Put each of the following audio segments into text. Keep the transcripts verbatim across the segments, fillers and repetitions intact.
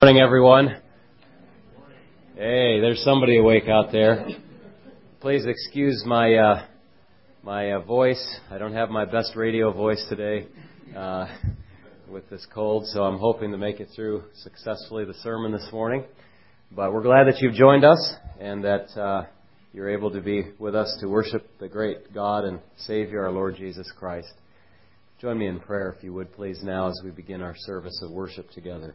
Good morning, everyone. Hey, there's somebody awake out there. Please excuse my uh, my uh, voice. I don't have my best radio voice today uh, with this cold, so I'm hoping to make it through successfully the sermon this morning. But we're glad that you've joined us and that uh, you're able to be with us to worship the great God and Savior, our Lord Jesus Christ. Join me in prayer, if you would, please, now as we begin our service of worship together.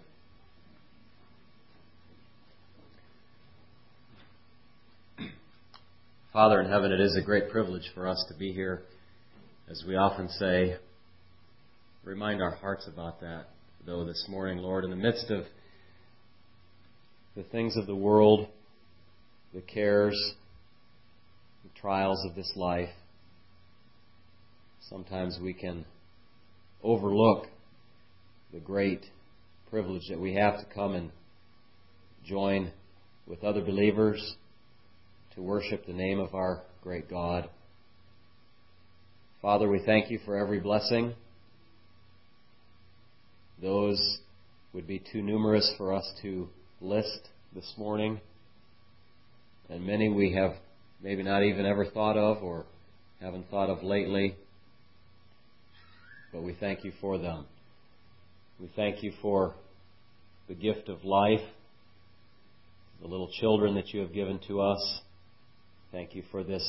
Father in heaven, it is a great privilege for us to be here. As we often say, remind our hearts about that. Though this morning, Lord, in the midst of the things of the world, the cares, the trials of this life, sometimes we can overlook the great privilege that we have to come and join with other believers to worship the name of our great God. Father, we thank you for every blessing. Those would be too numerous for us to list this morning, and many we have maybe not even ever thought of or haven't thought of lately, but we thank you for them. We thank you for the gift of life, the little children that you have given to us. Thank you for this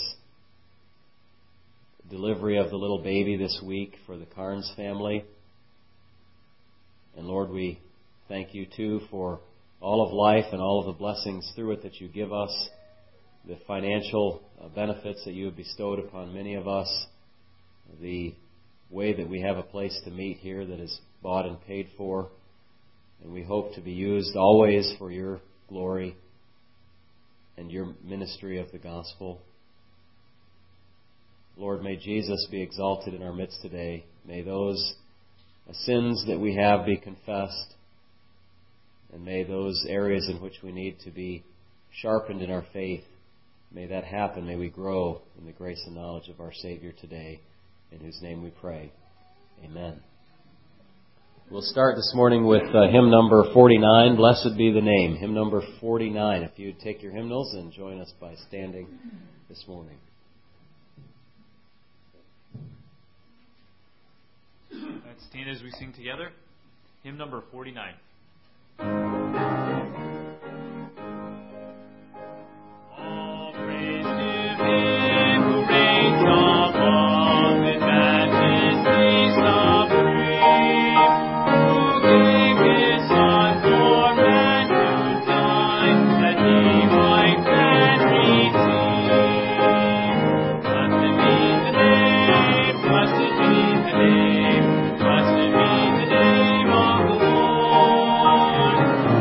delivery of the little baby this week for the Carnes family. And Lord, we thank you too for all of life and all of the blessings through it that you give us, the financial benefits that you have bestowed upon many of us, the way that we have a place to meet here that is bought and paid for. And we hope to be used always for your glory and your ministry of the gospel. Lord, may Jesus be exalted in our midst today. May those sins that we have be confessed, and may those areas in which we need to be sharpened in our faith, may that happen. May we grow in the grace and knowledge of our Savior today, in whose name we pray. Amen. We'll start this morning with uh, hymn number forty-nine, Blessed Be the Name. Hymn number forty-nine. If you'd take your hymnals and join us by standing this morning. Let's stand as we sing together. Hymn number forty-nine. All praise to Him who reigns above in majesty supreme. Blessed be the name of the Lord.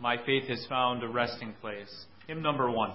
my faith has found a resting place. Hymn number one.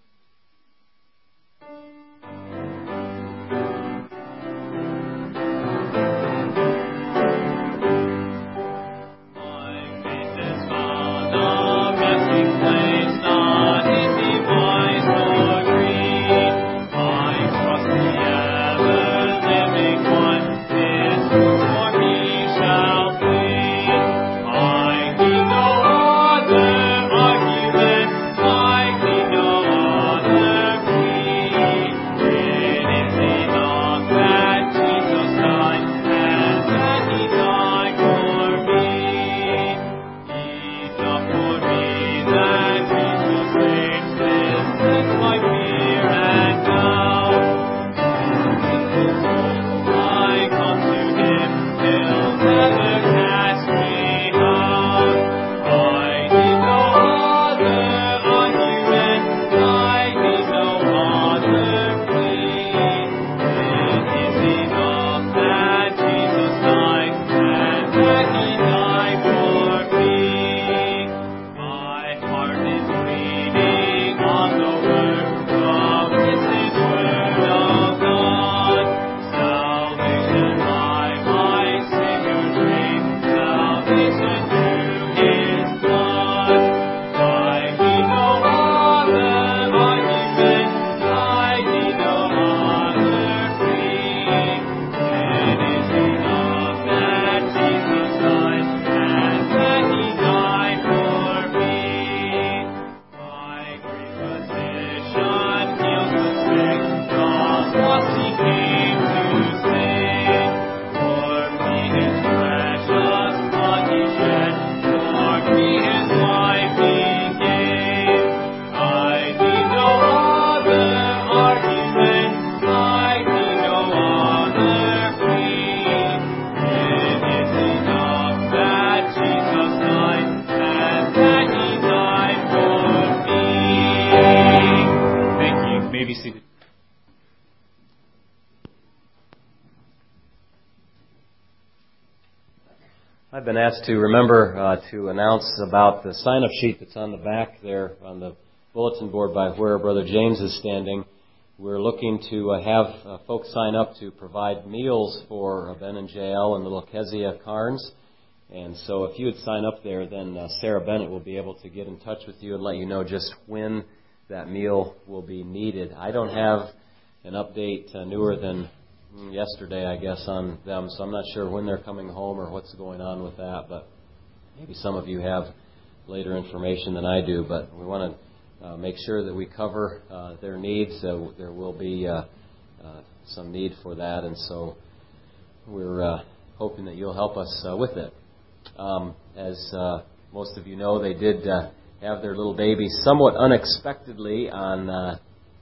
I've been asked to remember uh, to announce about the sign-up sheet that's on the back there on the bulletin board by where Brother James is standing. We're looking to uh, have uh, folks sign up to provide meals for uh, Ben and Jael and little Kezia Carnes. And so if you would sign up there, then uh, Sarah Bennett will be able to get in touch with you and let you know just when that meal will be needed. I don't have an update uh, newer than yesterday, I guess, on them, so I'm not sure when they're coming home or what's going on with that, but maybe some of you have later information than I do, but we want to uh, make sure that we cover uh, their needs. So there will be uh, uh, some need for that, and so we're uh, hoping that you'll help us uh, with it. Um, as uh, most of you know, they did uh, have their little baby somewhat unexpectedly on uh,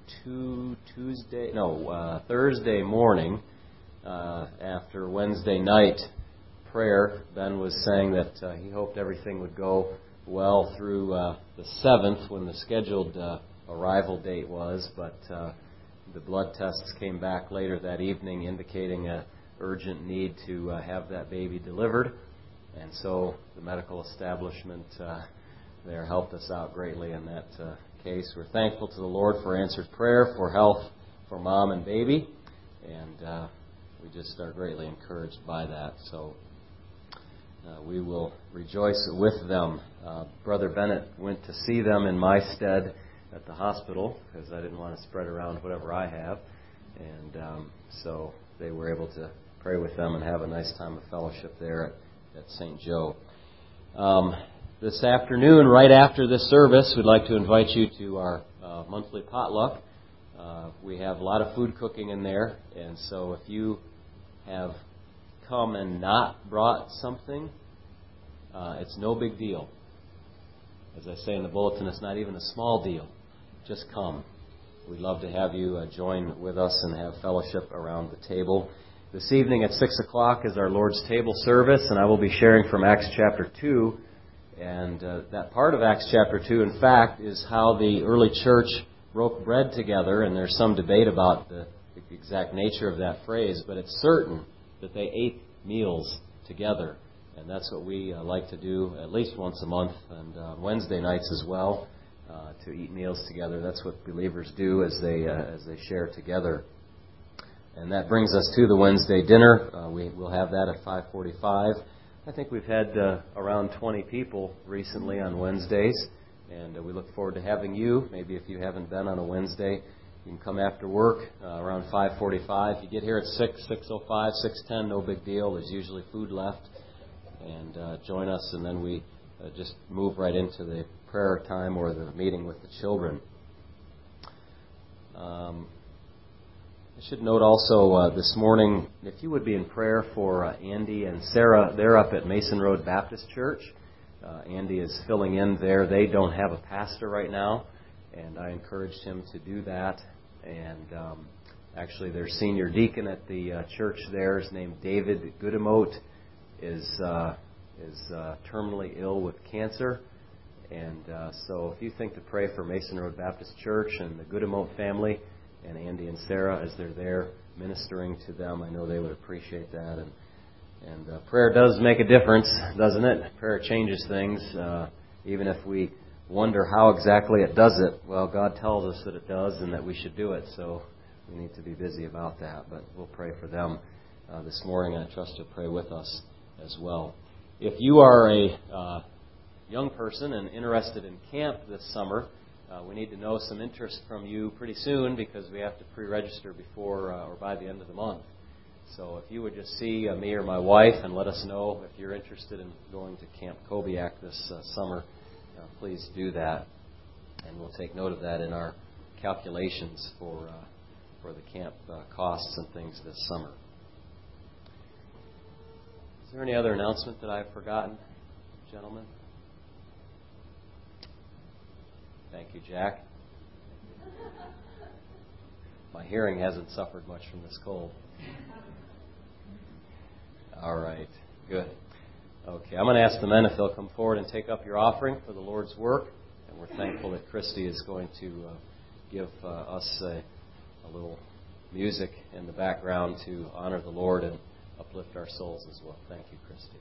two, Tuesday, no, uh, Thursday morning uh, after Wednesday night prayer. Ben was saying that uh, he hoped everything would go well through uh, the seventh when the scheduled uh, arrival date was, but uh, the blood tests came back later that evening indicating a urgent need to uh, have that baby delivered. And so the medical establishment uh, there helped us out greatly in that uh, case. We're thankful to the Lord for answered prayer, for health for mom and baby, and uh, we just are greatly encouraged by that. So uh, we will rejoice with them. Uh, Brother Bennett went to see them in my stead at the hospital because I didn't want to spread around whatever I have, and um, so they were able to pray with them and have a nice time of fellowship there at, at Saint Joe. Um, This afternoon, right after this service, we'd like to invite you to our uh, monthly potluck. Uh, we have a lot of food cooking in there, and so if you have come and not brought something, uh, it's no big deal. As I say in the bulletin, it's not even a small deal. Just come. We'd love to have you uh, join with us and have fellowship around the table. This evening at six o'clock is our Lord's Table service, and I will be sharing from Acts chapter two. And uh, that part of Acts chapter two, in fact, is how the early church broke bread together. And there's some debate about the exact nature of that phrase, but it's certain that they ate meals together And that's what we uh, like to do at least once a month, and uh, Wednesday nights as well, uh, to eat meals together. That's what believers do as they uh, as they share together. And that brings us to the Wednesday dinner. Uh, we, we'll have that at five forty-five. I think we've had uh, around twenty people recently on Wednesdays, and uh, we look forward to having you. Maybe if you haven't been on a Wednesday, you can come after work uh, around five forty-five. You get here at six, six oh five, six ten, no big deal. There's usually food left. And uh, join us, and then we uh, just move right into the prayer time or the meeting with the children. Um, I should note also uh, this morning, if you would be in prayer for uh, Andy and Sarah. They're up at Mason Road Baptist Church. Uh, Andy is filling in there. They don't have a pastor right now, and I encouraged him to do that. And um, actually, their senior deacon at the uh, church there is named David Goodemote. is uh, is uh, terminally ill with cancer. And uh, so if you think to pray for Mason Road Baptist Church and the Goodemote family and Andy and Sarah as they're there ministering to them, I know they would appreciate that. And and uh, prayer does make a difference, doesn't it? Prayer changes things. Uh, even if we wonder how exactly it does it, well, God tells us that it does and that we should do it. So we need to be busy about that. But we'll pray for them uh, this morning, and I trust you'll pray with us as well. If you are a uh, young person and interested in camp this summer, uh, we need to know some interest from you pretty soon, because we have to pre-register before uh, or by the end of the month. So if you would just see uh, me or my wife and let us know if you're interested in going to Camp Kobiak this uh, summer, uh, please do that, and we'll take note of that in our calculations for uh, for the camp uh, costs and things this summer. Is there any other announcement that I've forgotten, gentlemen? Thank you, Jack. My hearing hasn't suffered much from this cold. All right, good. Okay, I'm going to ask the men if they'll come forward and take up your offering for the Lord's work. And we're thankful that Christy is going to uh, give uh, us a, a little music in the background to honor the Lord and uplift our souls as well. Thank you, Christy.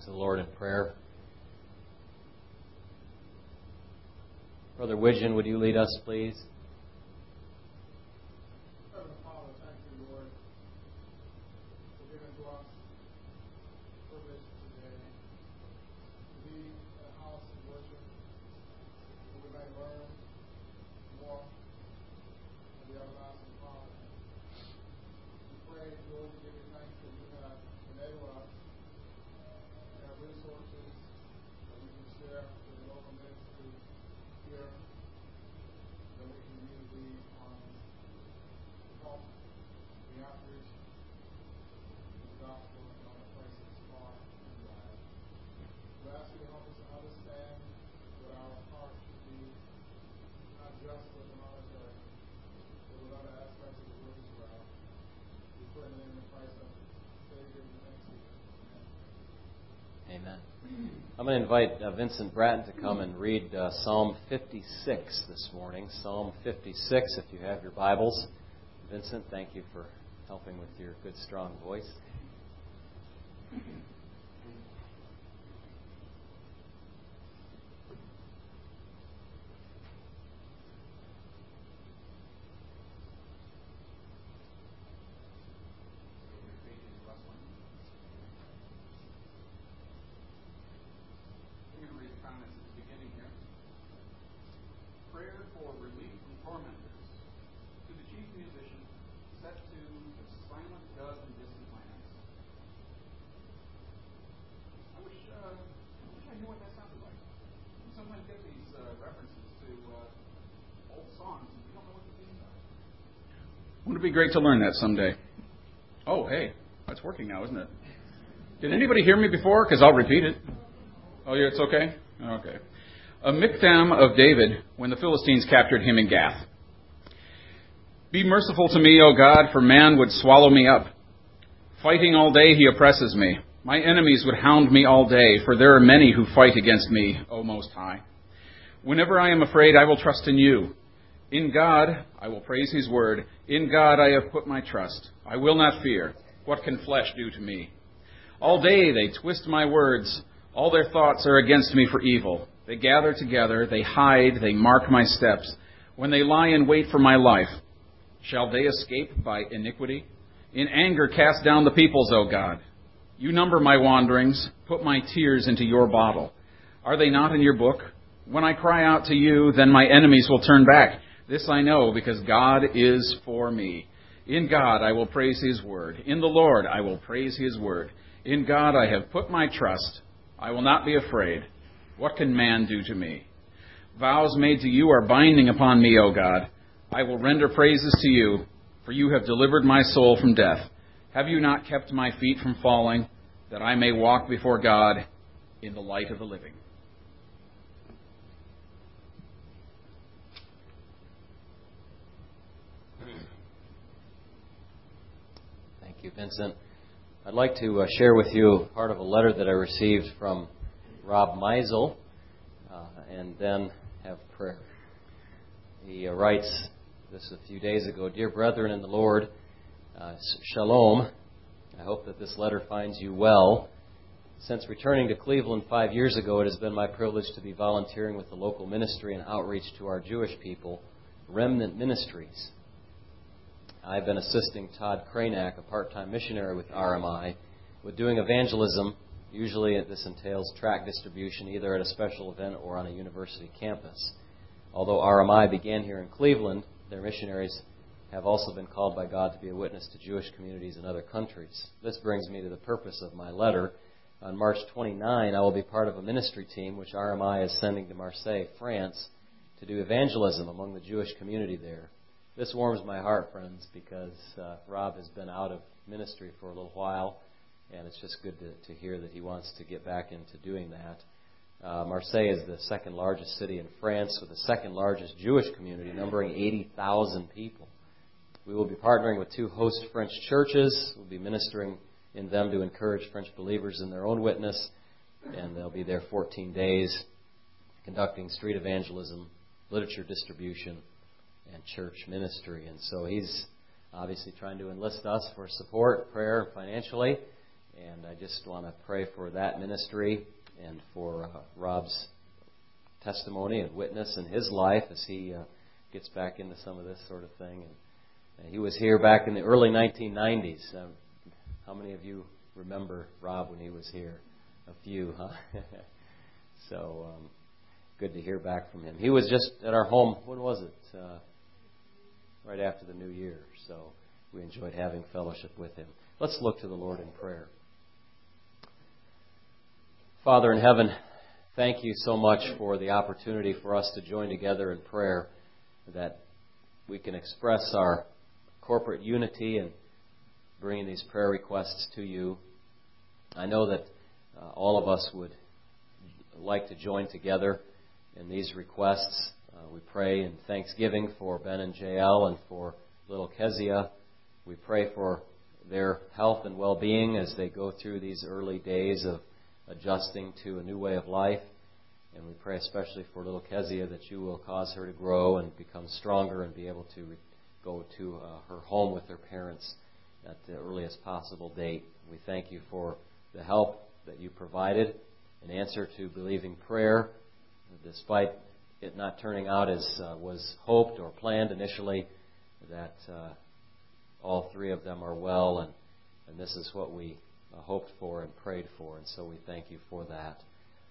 to the Lord in prayer. Brother Widgeon, would you lead us, please? Heavenly Father, thank you, Lord, for giving to us privilege today to be in a house of worship where we may learn more of the everlasting Father. We pray, Lord, to give you thanks that you have enabled us to have resources that we can share with the local ministry here, that we can use the um, help the outreach of the gospel in other places far and wide. We ask you to help us to understand that our heart should be not just with the monetary, but with other aspects of the work as well. We pray in the name of Christ, our Savior, and Thanksgiving. Amen. I'm going to invite uh, Vincent Bratton to come and read uh, Psalm fifty-six this morning. Psalm fifty-six, if you have your Bibles. Vincent, thank you for helping with your good, strong voice. Wouldn't it be great to learn that someday? Oh, hey, that's working now, isn't it? Did anybody hear me before? Because I'll repeat it. Oh, yeah, it's okay? Okay. A miktam of David when the Philistines captured him in Gath. Be merciful to me, O God, for man would swallow me up. Fighting all day he oppresses me. My enemies would hound me all day, for there are many who fight against me, O Most High. Whenever I am afraid, I will trust in you. In God, I will praise his word. In God I have put my trust. I will not fear. What can flesh do to me? All day they twist my words. All their thoughts are against me for evil. They gather together. They hide. They mark my steps. When they lie in wait for my life, shall they escape by iniquity? In anger cast down the peoples, O God. You number my wanderings. Put my tears into your bottle. Are they not in your book? When I cry out to you, then my enemies will turn back. This I know, because God is for me. In God I will praise his word. In the Lord I will praise his word. In God I have put my trust. I will not be afraid. What can man do to me? Vows made to you are binding upon me, O God. I will render praises to you, for you have delivered my soul from death. Have you not kept my feet from falling, that I may walk before God in the light of the living? Thank you, Vincent. I'd like to uh, share with you part of a letter that I received from Rob Meisel, uh, and then have prayer. He uh, writes this a few days ago: Dear brethren in the Lord, uh, Shalom. I hope that this letter finds you well. Since returning to Cleveland five years ago, it has been my privilege to be volunteering with the local ministry and outreach to our Jewish people, Remnant Ministries. I've been assisting Todd Kranak, a part-time missionary with R M I, with doing evangelism. Usually this entails tract distribution, either at a special event or on a university campus. Although R M I began here in Cleveland, their missionaries have also been called by God to be a witness to Jewish communities in other countries. This brings me to the purpose of my letter. On March twenty-ninth, I will be part of a ministry team which R M I is sending to Marseille, France, to do evangelism among the Jewish community there. This warms my heart, friends, because uh, Rob has been out of ministry for a little while, and it's just good to, to hear that he wants to get back into doing that. Uh, Marseille is the second largest city in France, with the second largest Jewish community, numbering eighty thousand people. We will be partnering with two host French churches. We'll be ministering in them to encourage French believers in their own witness, and they'll be there fourteen days, conducting street evangelism, literature distribution, and church ministry. And so he's obviously trying to enlist us for support, prayer, financially. And I just want to pray for that ministry and for uh, Rob's testimony and witness in his life as he uh, gets back into some of this sort of thing. And uh, he was here back in the early nineteen nineties. Uh, how many of you remember Rob when he was here? A few, huh? So um, good to hear back from him. He was just at our home, when was it? Uh, right after the new year. So we enjoyed having fellowship with him. Let's look to the Lord in prayer. Father in heaven, thank you so much for the opportunity for us to join together in prayer, that we can express our corporate unity and bringing these prayer requests to you. I know that uh, all of us would like to join together in these requests. Uh, we pray in thanksgiving for Ben and J L and for little Kezia. We pray for their health and well-being as they go through these early days of adjusting to a new way of life. And we pray especially for little Kezia that you will cause her to grow and become stronger and be able to re- go to uh, her home with her parents at the earliest possible date. We thank you for the help that you provided in answer to believing prayer, despite it not turning out as uh, was hoped or planned initially, that uh, all three of them are well, and, and this is what we uh, hoped for and prayed for, and so we thank you for that.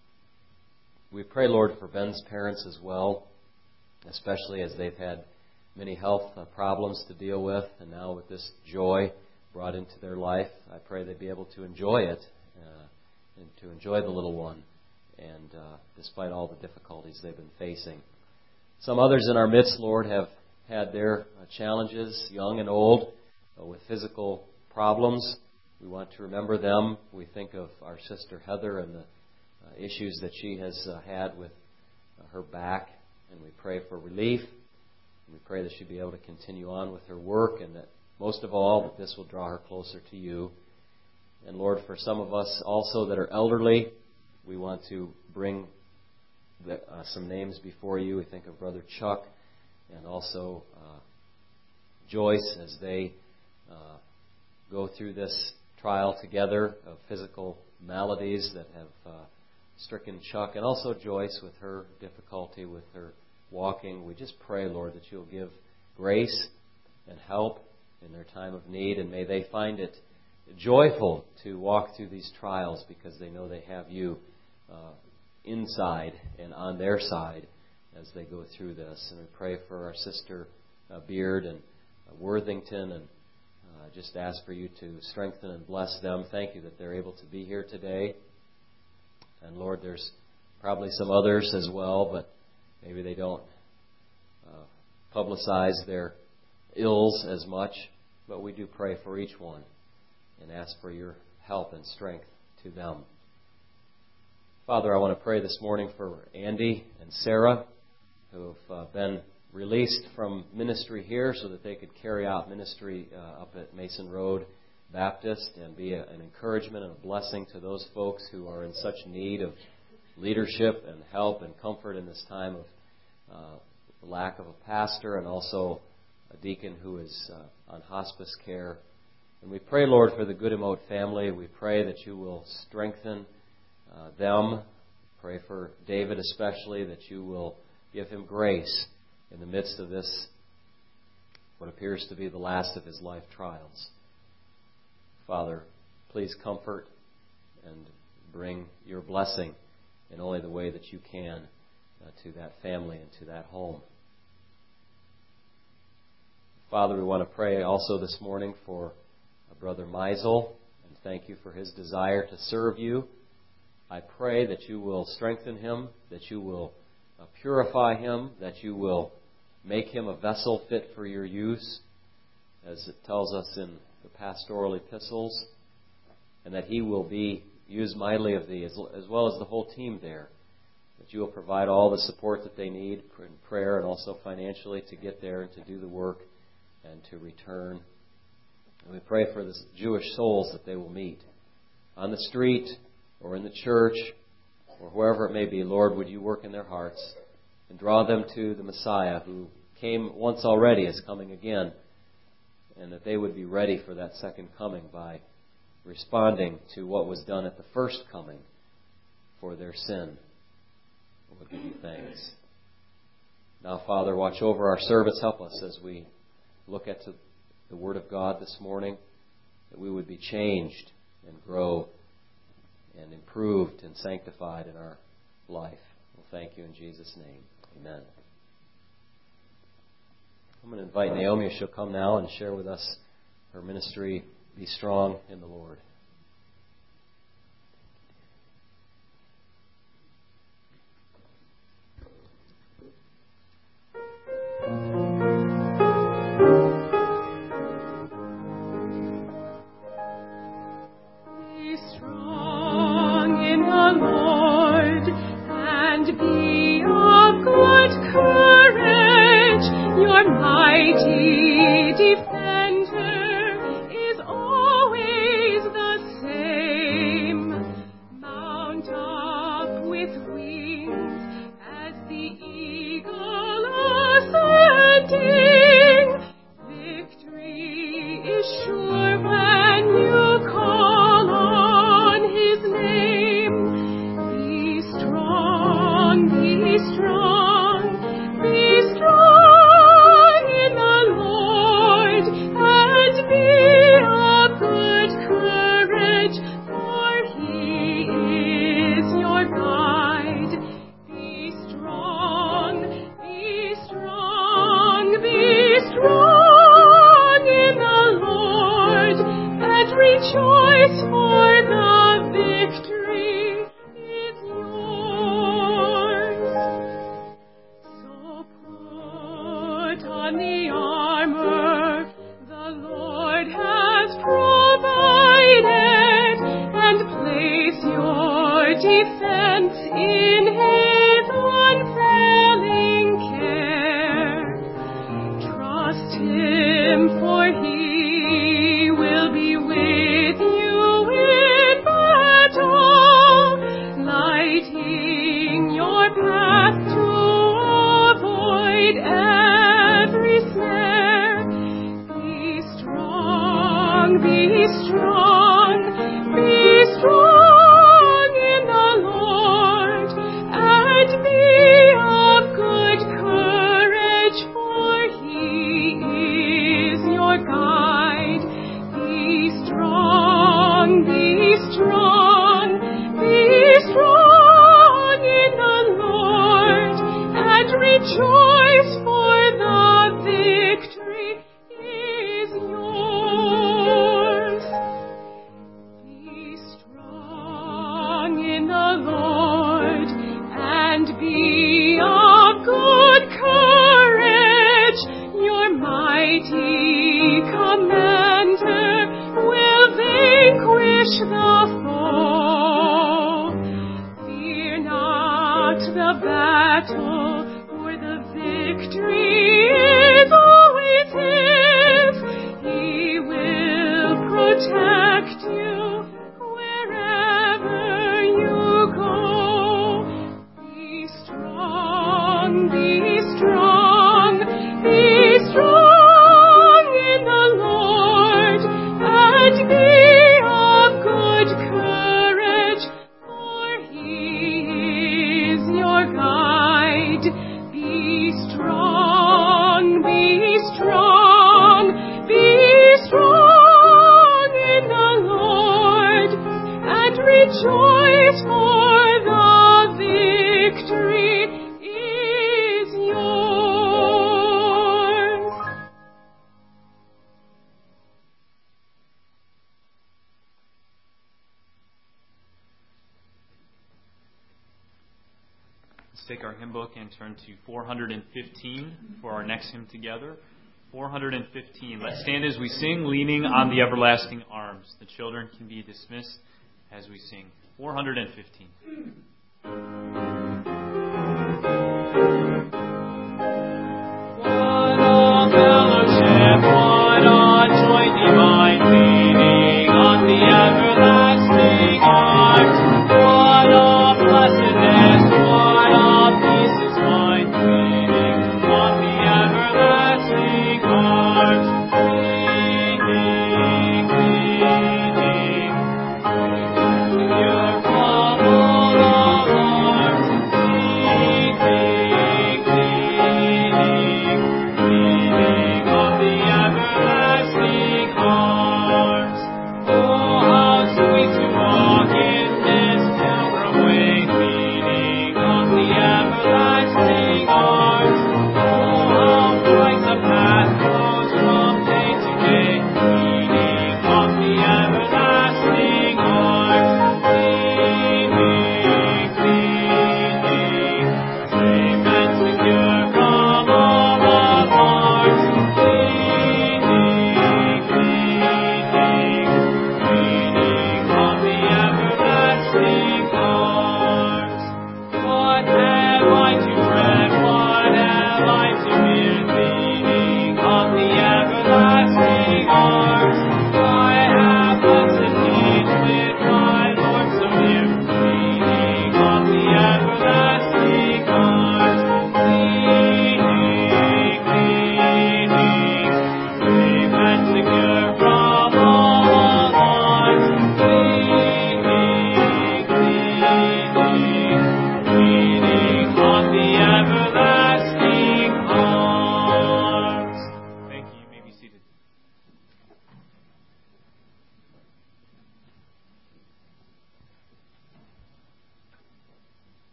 We pray, Lord, for Ben's parents as well, especially as they've had many health uh, problems to deal with, and now with this joy brought into their life, I pray they'd be able to enjoy it, uh, and to enjoy the little one, and uh, despite all the difficulties they've been facing. Some others in our midst, Lord, have had their uh, challenges, young and old, uh, with physical problems. We want to remember them. We think of our sister Heather and the uh, issues that she has uh, had with uh, her back, and we pray for relief. And we pray that she'll be able to continue on with her work, and that most of all, that this will draw her closer to you. And Lord, for some of us also that are elderly, we want to bring the, uh, some names before you. We think of Brother Chuck and also uh, Joyce as they uh, go through this trial together of physical maladies that have uh, stricken Chuck, and also Joyce with her difficulty with her walking. We just pray, Lord, that you'll give grace and help in their time of need, and may they find it joyful to walk through these trials because they know they have you uh, inside and on their side as they go through this. And we pray for our sister uh, Beard and uh, Worthington, and uh, just ask for you to strengthen and bless them. Thank you that they're able to be here today. And Lord, there's probably some others as well, but maybe they don't uh, publicize their ills as much. But we do pray for each one and ask for your help and strength to them. Father, I want to pray this morning for Andy and Sarah, who have uh, been released from ministry here so that they could carry out ministry uh, up at Mason Road Baptist and be a, an encouragement and a blessing to those folks who are in such need of leadership and help and comfort in this time of uh, lack of a pastor, and also a deacon who is uh, on hospice care. And we pray, Lord, for the Goodemote family. We pray that you will strengthen uh, them. Pray for David especially, that you will give him grace in the midst of this, what appears to be the last of his life trials. Father, please comfort and bring your blessing in only the way that you can uh, to that family and to that home. Father, we want to pray also this morning for Brother Meisel, and thank you for his desire to serve you. I pray that you will strengthen him, that you will uh, purify him, that you will make him a vessel fit for your use, as it tells us in the pastoral epistles, and that he will be used mightily of thee, as, as well as the whole team there, that you will provide all the support that they need in prayer and also financially to get there and to do the work and to return. And we pray for the Jewish souls that they will meet on the street or in the church or wherever it may be. Lord, would you work in their hearts and draw them to the Messiah who came once already, is coming again, and that they would be ready for that second coming by responding to what was done at the first coming for their sin. We'll give you thanks. Now, Father, watch over our service. Help us as we look at the Word of God this morning, that we would be changed and grow and improved and sanctified in our life. We'll thank you in Jesus' name. Amen. I'm going to invite Naomi if she'll come now and share with us her ministry, Be Strong in the Lord. Take our hymn book and turn to four hundred fifteen for our next hymn together. four hundred fifteen. Let's stand as we sing, leaning on the everlasting arms. The children can be dismissed as we sing. four hundred fifteen. What a fellowship, what a joy divine, leaning on the everlasting arms. What a blessedness, what a peace is mine, leaning on the everlasting arms. Leaning, leaning,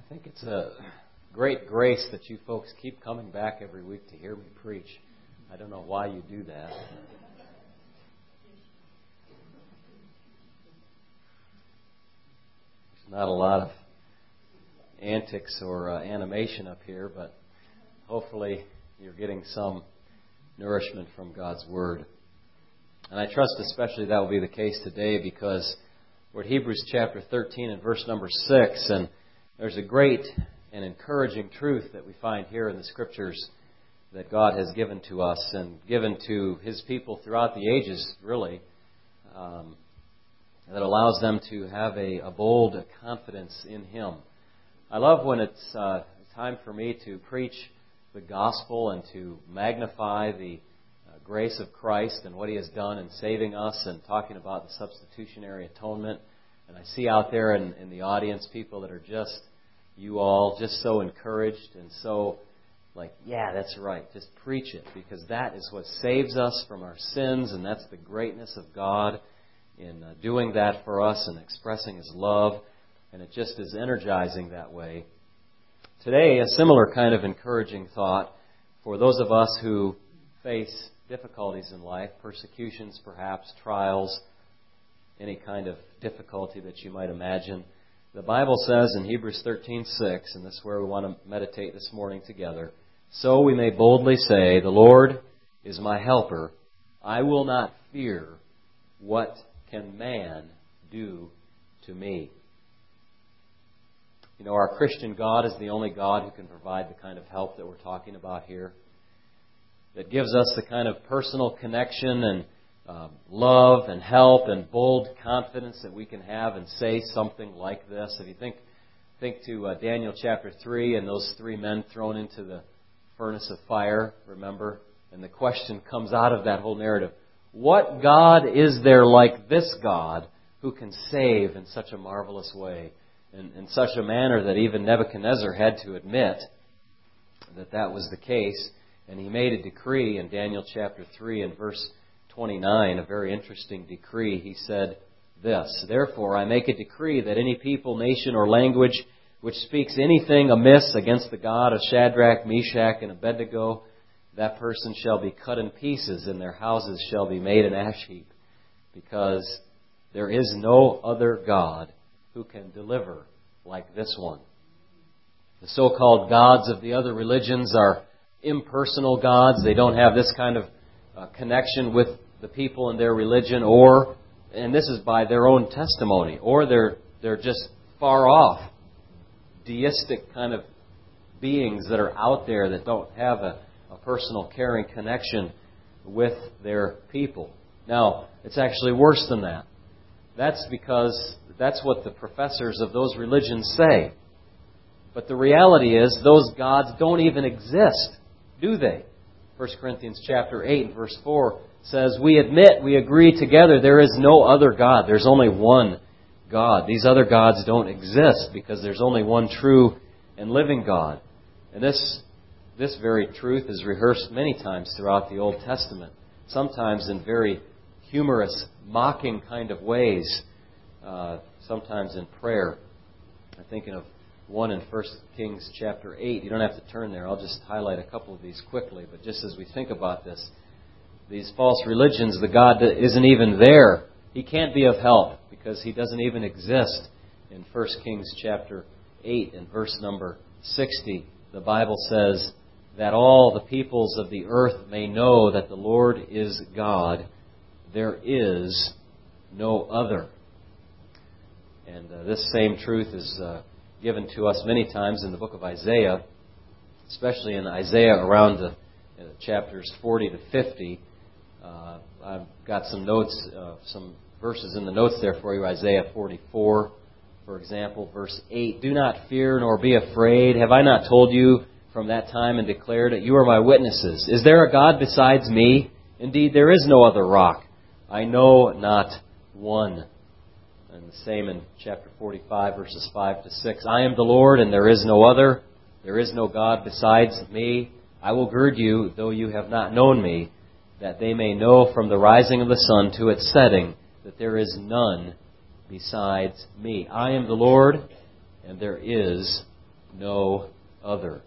I think it's a great grace that you folks keep coming back every week to hear me preach. I don't know why you do that. There's not a lot of antics or uh, animation up here, but hopefully you're getting some nourishment from God's Word. And I trust especially that will be the case today, because we're at Hebrews chapter thirteen and verse number six, and there's a great and encouraging truth that we find here in the Scriptures that God has given to us and given to His people throughout the ages, really, um, that allows them to have a, a bold confidence in Him. I love when it's uh, time for me to preach the gospel and to magnify the uh, grace of Christ and what He has done in saving us and talking about the substitutionary atonement. And I see out there in, in the audience people that are just, you all, just so encouraged and so like, yeah, that's right, just preach it, because that is what saves us from our sins, and that's the greatness of God in uh, doing that for us and expressing His love, and it just is energizing that way. Today, a similar kind of encouraging thought for those of us who face difficulties in life, persecutions perhaps, trials, any kind of difficulty that you might imagine. The Bible says in Hebrews thirteen six, and this is where we want to meditate this morning together, so we may boldly say, the Lord is my helper. I will not fear. What can man do to me? You know, our Christian God is the only God who can provide the kind of help that we're talking about here, that gives us the kind of personal connection and uh, love and help and bold confidence that we can have and say something like this. If you think think to uh, Daniel chapter three and those three men thrown into the furnace of fire, remember? And the question comes out of that whole narrative, what God is there like this God who can save in such a marvelous way, in, in such a manner that even Nebuchadnezzar had to admit that that was the case. And he made a decree in Daniel chapter three and verse twenty-nine, a very interesting decree. He said this, therefore I make a decree that any people, nation, or language which speaks anything amiss against the God of Shadrach, Meshach, and Abednego, that person shall be cut in pieces, and their houses shall be made an ash heap, because there is no other God who can deliver like this one. The so-called gods of the other religions are impersonal gods. They don't have this kind of uh, connection with the people in their religion, or, and this is by their own testimony, or they're they're just far off, deistic kind of beings that are out there that don't have a, a personal, caring connection with their people. Now, it's actually worse than that. That's because that's what the professors of those religions say. But the reality is, those gods don't even exist, do they? First Corinthians chapter eight and verse four says, we admit, we agree together, there is no other God. There's only one God. These other gods don't exist because there's only one true and living God. And this this very truth is rehearsed many times throughout the Old Testament, sometimes in very humorous, mocking kind of ways, uh, sometimes in prayer. I'm thinking of one in First Kings chapter eight. You don't have to turn there. I'll just highlight a couple of these quickly. But just as we think about this, these false religions, the God that isn't even there, He can't be of help because He doesn't even exist. In First Kings chapter eight and verse number sixty, the Bible says that all the peoples of the earth may know that the Lord is God. There is no other. And uh, this same truth is uh, given to us many times in the book of Isaiah, especially in Isaiah around the uh, chapters forty to fifty. Uh, I've got some notes, uh, some verses in the notes there for you. Isaiah forty-four, for example, verse eight. Do not fear nor be afraid. Have I not told you from that time and declared it? You are my witnesses. Is there a God besides me? Indeed, there is no other rock. I know not one. And the same in chapter forty-five, verses five to six. I am the Lord, and there is no other. There is no God besides me. I will gird you, though you have not known me, that they may know from the rising of the sun to its setting that there is none besides me. I am the Lord, and there is no other.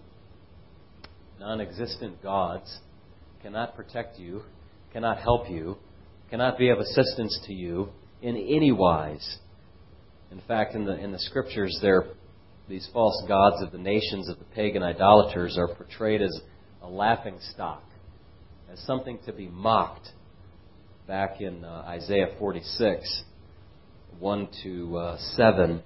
Non-existent gods cannot protect you, cannot help you, cannot be of assistance to you in any wise. In fact, in the in the Scriptures, there, these false gods of the nations, of the pagan idolaters, are portrayed as a laughing stock, as something to be mocked. Back in uh, Isaiah forty-six, one to uh, seven,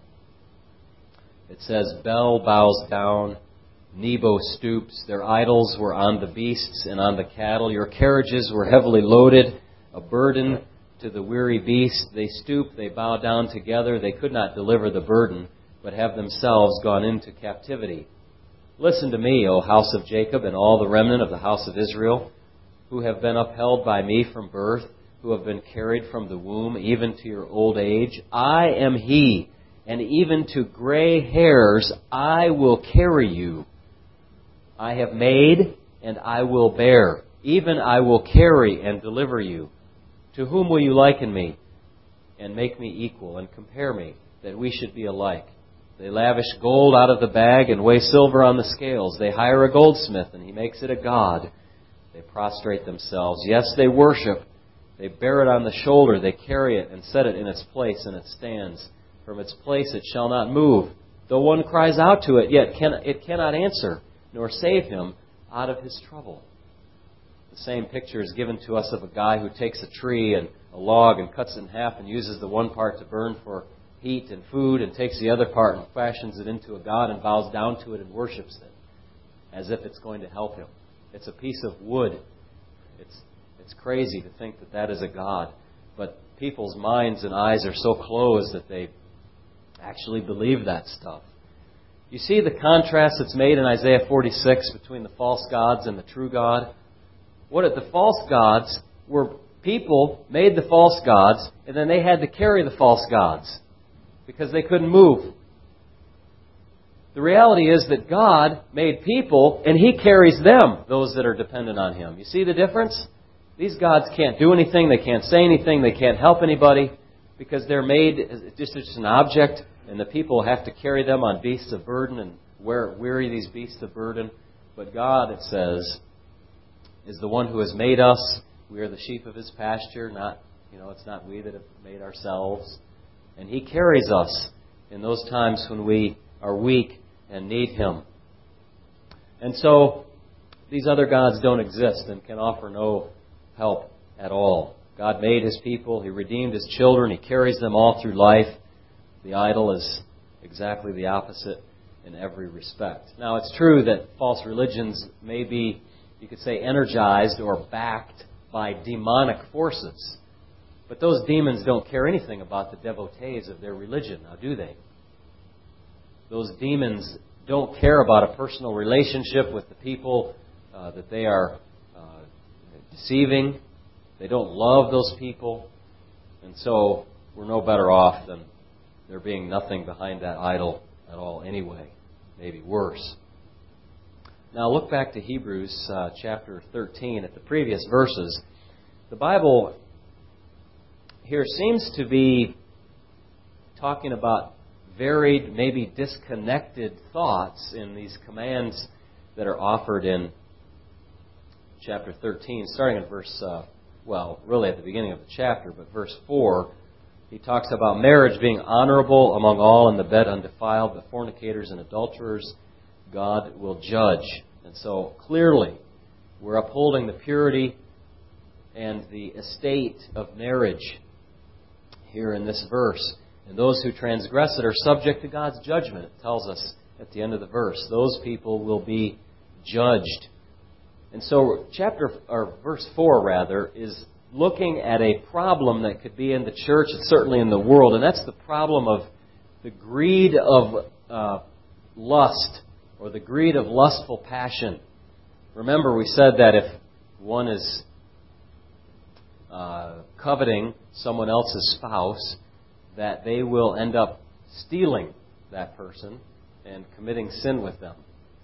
it says, Bel bows down, Nebo stoops. Their idols were on the beasts and on the cattle. Your carriages were heavily loaded, a burden to the weary beast. They stoop, they bow down together. They could not deliver the burden, but have themselves gone into captivity. Listen to me, O house of Jacob, and all the remnant of the house of Israel, who have been upheld by me from birth, who have been carried from the womb, even to your old age. I am He, and even to gray hairs I will carry you. I have made, and I will bear. Even I will carry and deliver you. To whom will you liken me, and make me equal, and compare me, that we should be alike? They lavish gold out of the bag and weigh silver on the scales. They hire a goldsmith, and he makes it a god. They prostrate themselves. Yes, they worship. They bear it on the shoulder. They carry it and set it in its place, and it stands. From its place it shall not move. Though one cries out to it, yet can, it cannot answer, nor save him out of his trouble. The same picture is given to us of a guy who takes a tree and a log and cuts it in half and uses the one part to burn for heat and food, and takes the other part and fashions it into a god and bows down to it and worships it as if it's going to help him. It's a piece of wood. It's it's crazy to think that that is a god. But people's minds and eyes are so closed that they actually believe that stuff. You see the contrast that's made in Isaiah forty-six between the false gods and the true God? What if the false gods were people made the false gods, and then they had to carry the false gods because they couldn't move. The reality is that God made people, and He carries them, those that are dependent on Him. You see the difference? These gods can't do anything, they can't say anything, they can't help anybody, because they're made just as an object, and the people have to carry them on beasts of burden and weary these beasts of burden. But God, it says, is the one who has made us. We are the sheep of His pasture, not, you know, it's not we that have made ourselves. And He carries us in those times when we are weak and need Him. And so, these other gods don't exist and can offer no help at all. God made His people. He redeemed His children. He carries them all through life. The idol is exactly the opposite in every respect. Now, it's true that false religions may be, you could say, energized or backed by demonic forces. But those demons don't care anything about the devotees of their religion, now do they? Those demons don't care about a personal relationship with the people uh, that they are uh, deceiving. They don't love those people. And so we're no better off than there being nothing behind that idol at all anyway. Maybe worse. Now look back to Hebrews uh, chapter thirteen at the previous verses. The Bible here seems to be talking about varied, maybe disconnected thoughts in these commands that are offered in chapter thirteen, starting in verse, uh, well, really at the beginning of the chapter, but verse four, he talks about marriage being honorable among all, and the bed undefiled, but fornicators and adulterers God will judge. And so clearly we're upholding the purity and the estate of marriage here in this verse. And those who transgress it are subject to God's judgment, it tells us at the end of the verse. Those people will be judged. And so chapter or verse four rather is looking at a problem that could be in the church and certainly in the world, and that's the problem of the greed of uh, lust, or the greed of lustful passion. Remember, we said that if one is uh, coveting someone else's spouse, that they will end up stealing that person and committing sin with them.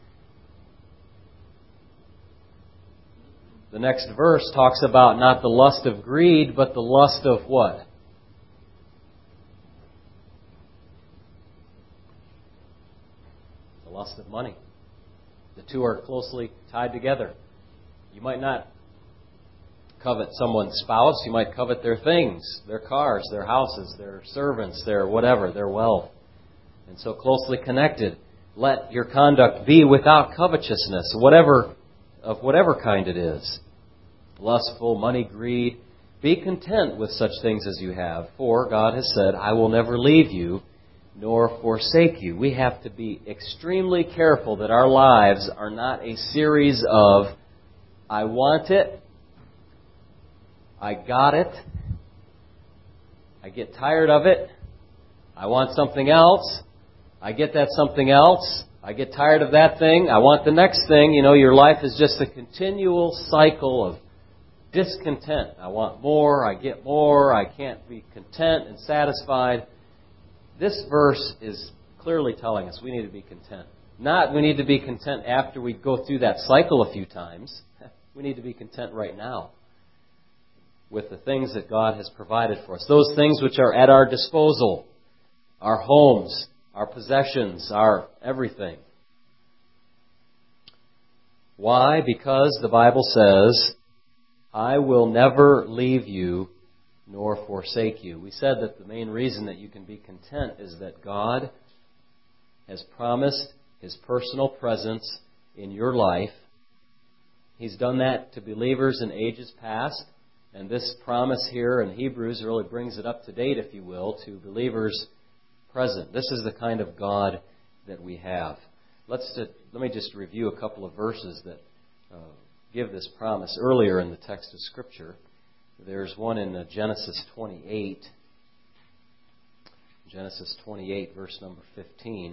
The next verse talks about not the lust of greed, but the lust of what? A lust of money. The two are closely tied together. You might not covet someone's spouse. You might covet their things, their cars, their houses, their servants, their whatever, their wealth. And so closely connected. Let your conduct be without covetousness, whatever of whatever kind it is. Lustful, money, greed. Be content with such things as you have, for God has said, I will never leave you nor forsake you. We have to be extremely careful that our lives are not a series of, I want it, I got it, I get tired of it, I want something else, I get that something else, I get tired of that thing, I want the next thing. You know, your life is just a continual cycle of discontent. I want more, I get more, I can't be content and satisfied. This verse is clearly telling us we need to be content. Not we need to be content after we go through that cycle a few times. We need to be content right now with the things that God has provided for us. Those things which are at our disposal. Our homes, our possessions, our everything. Why? Because the Bible says, I will never leave you nor forsake you. We said that the main reason that you can be content is that God has promised His personal presence in your life. He's done that to believers in ages past, and this promise here in Hebrews really brings it up to date, if you will, to believers present. This is the kind of God that we have. Let's uh, let me just review a couple of verses that uh, give this promise. Earlier in the text of Scripture, there's one in uh, Genesis twenty-eight. Genesis twenty-eight, verse number fifteen.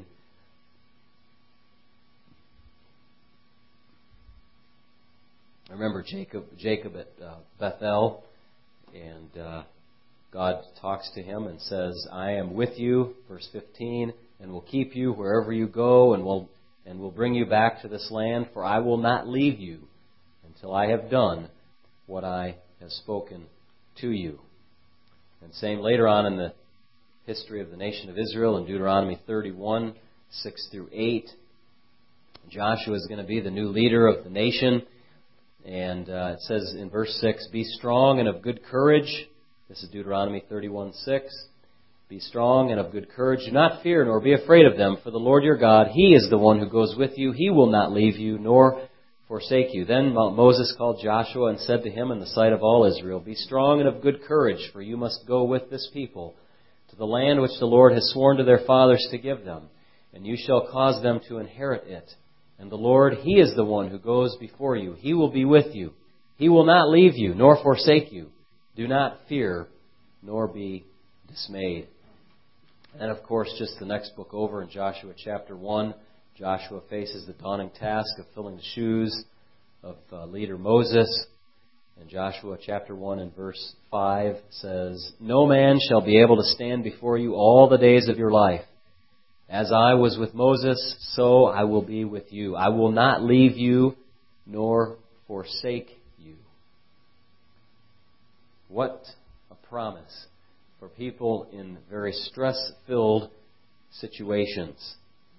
I remember Jacob, Jacob at uh, Bethel, and uh, God talks to him and says, I am with you, verse fifteen, and will keep you wherever you go, and will and will bring you back to this land, for I will not leave you until I have done what I have spoken to you. And same later on in the history of the nation of Israel, in Deuteronomy thirty-one, six through eight, Joshua is going to be the new leader of the nation. And uh, it says in verse six, be strong and of good courage. This is Deuteronomy thirty-one, six. Be strong and of good courage. Do not fear nor be afraid of them, for the Lord your God, He is the one who goes with you. He will not leave you nor forsake you. Then Moses called Joshua and said to him in the sight of all Israel, be strong and of good courage, for you must go with this people to the land which the Lord has sworn to their fathers to give them, and you shall cause them to inherit it. And the Lord, He is the one who goes before you. He will be with you. He will not leave you nor forsake you. Do not fear nor be dismayed. And of course, just the next book over in Joshua chapter one, Joshua faces the daunting task of filling the shoes of uh, leader Moses. And Joshua chapter one and verse five says, no man shall be able to stand before you all the days of your life. As I was with Moses, so I will be with you. I will not leave you nor forsake you. What a promise for people in very stress-filled situations.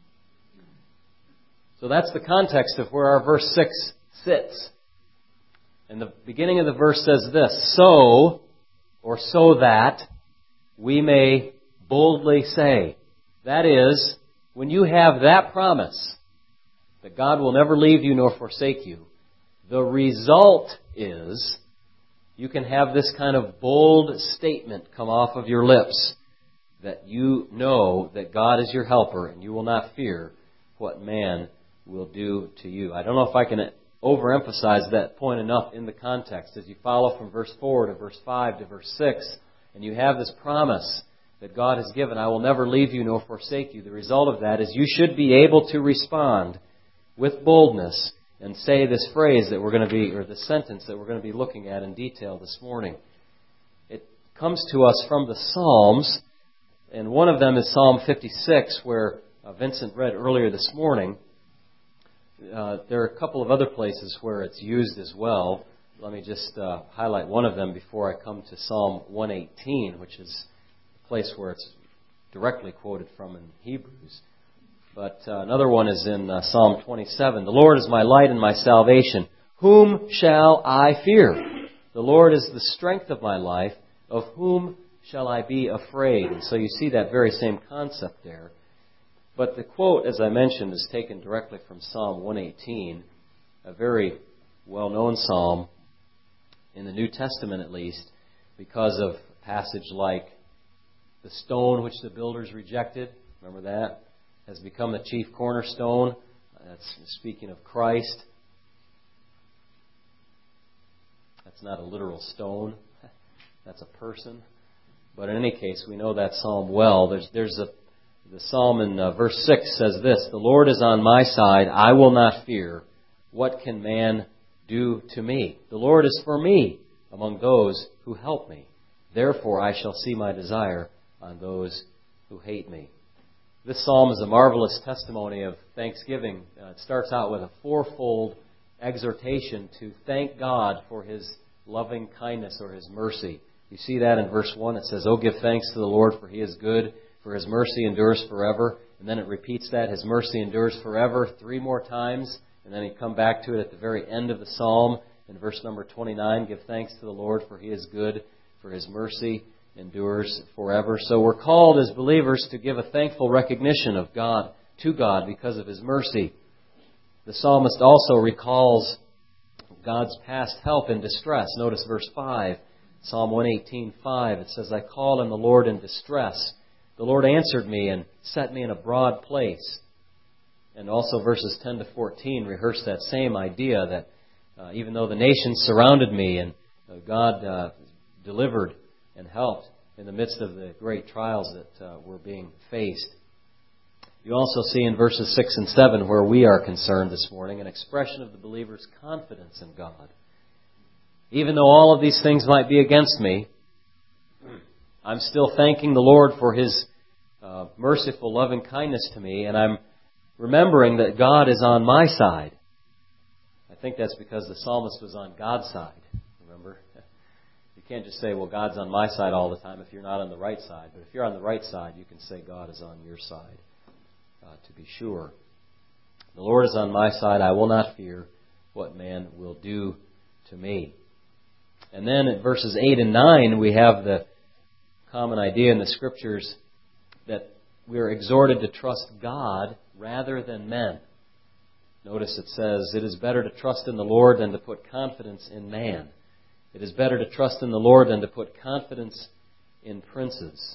So that's the context of where our verse six sits. And the beginning of the verse says this, so, or so that, we may boldly say. That is, when you have that promise that God will never leave you nor forsake you, the result is you can have this kind of bold statement come off of your lips that you know that God is your helper and you will not fear what man will do to you. I don't know if I can overemphasize that point enough in the context. As you follow from verse four to verse five to verse six, and you have this promise that God has given, I will never leave you nor forsake you. The result of that is you should be able to respond with boldness and say this phrase that we're going to be, or this sentence that we're going to be looking at in detail this morning. It comes to us from the Psalms, and one of them is Psalm fifty-six, where uh, Vincent read earlier this morning. Uh, there are a couple of other places where it's used as well. Let me just uh, highlight one of them before I come to Psalm one eighteen, which is place where it's directly quoted from in Hebrews. But uh, another one is in uh, Psalm twenty-seven. The Lord is my light and my salvation. Whom shall I fear? The Lord is the strength of my life. Of whom shall I be afraid? And so you see that very same concept there. But the quote, as I mentioned, is taken directly from Psalm one eighteen, a very well-known psalm, in the New Testament at least, because of a passage like, the stone which the builders rejected, remember that, has become the chief cornerstone. That's speaking of Christ. That's not a literal stone. That's a person. But in any case, we know that psalm well. There's, there's a, the psalm in uh, verse six says this, the Lord is on my side, I will not fear. What can man do to me? The Lord is for me among those who help me. Therefore I shall see my desire on those who hate me. This psalm is a marvelous testimony of thanksgiving. Uh, it starts out with a fourfold exhortation to thank God for His loving kindness or His mercy. You see that in verse one. It says, oh, give thanks to the Lord, for He is good, for His mercy endures forever. And then it repeats that, His mercy endures forever, three more times. And then you come back to it at the very end of the psalm in verse number twenty-nine. Give thanks to the Lord, for He is good, for His mercy endures forever. So we're called as believers to give a thankful recognition of God, to God, because of His mercy. The psalmist also recalls God's past help in distress. Notice verse five, Psalm one eighteen, five. It says, I called on the Lord in distress. The Lord answered me and set me in a broad place. And also verses ten to fourteen rehearse that same idea that uh, even though the nations surrounded me and uh, God uh, delivered and helped in the midst of the great trials that uh, were being faced. You also see in verses six and seven, where we are concerned this morning, an expression of the believer's confidence in God. Even though all of these things might be against me, I'm still thanking the Lord for His uh, merciful, loving kindness to me, and I'm remembering that God is on my side. I think that's because the psalmist was on God's side, remember? You can't just say, well, God's on my side all the time if you're not on the right side. But if you're on the right side, you can say God is on your side, uh, to be sure. The Lord is on my side. I will not fear what man will do to me. And then at verses eight and nine, we have the common idea in the Scriptures that we are exhorted to trust God rather than men. Notice it says, it is better to trust in the Lord than to put confidence in man. It is better to trust in the Lord than to put confidence in princes.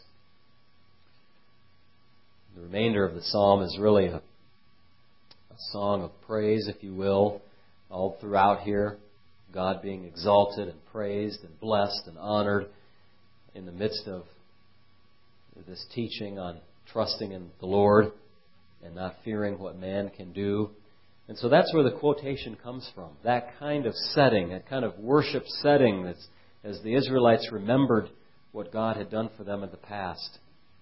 The remainder of the psalm is really a, a song of praise, if you will, all throughout here. God being exalted and praised and blessed and honored in the midst of this teaching on trusting in the Lord and not fearing what man can do. And so that's where the quotation comes from. That kind of setting, that kind of worship setting that's, as the Israelites remembered what God had done for them in the past.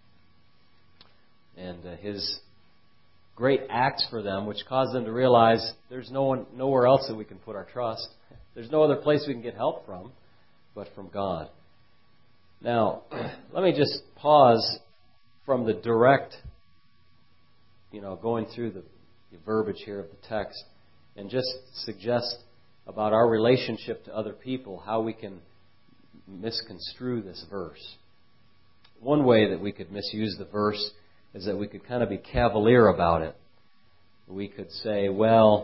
And uh, His great acts for them, which caused them to realize there's no one, nowhere else that we can put our trust. There's no other place we can get help from but from God. Now, let me just pause from the direct, you know, going through the the verbiage here of the text, and just suggest about our relationship to other people, how we can misconstrue this verse. One way that we could misuse the verse is that we could kind of be cavalier about it. We could say, well,